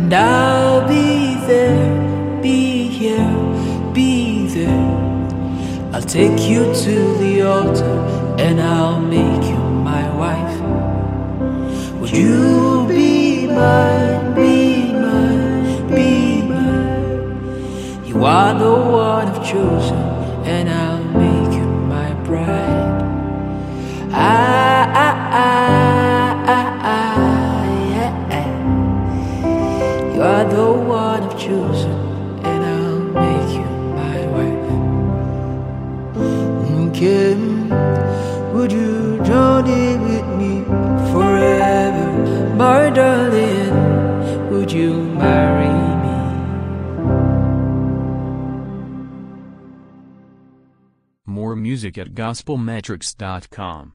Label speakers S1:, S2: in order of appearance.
S1: and I'll be there, be here, be there. I'll take you to the altar and I'll make you my wife. Would you be mine, be mine, be mine? You are the one I've chosen and I'll make you my bride. You are the one I've chosen and I'll make you my wife. Kim, would you journey with me forever? My darling, would you marry me?
S2: More music at gospelmetrics.com.